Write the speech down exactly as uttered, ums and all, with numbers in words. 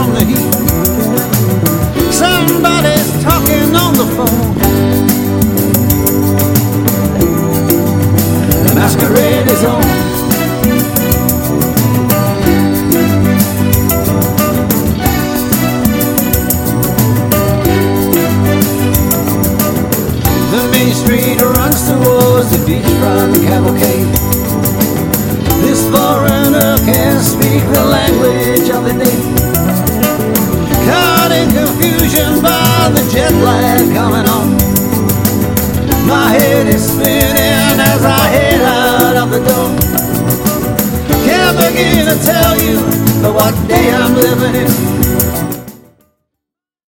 from the heat. Somebody's talking on the phone. The masquerade is on. The main street runs towards the beachfront cavalcade. This foreigner can't speak the language of the day, caught in confusion by the jet lag coming on. My head is spinning as I head out of the door. Can't begin to tell you what day I'm living in.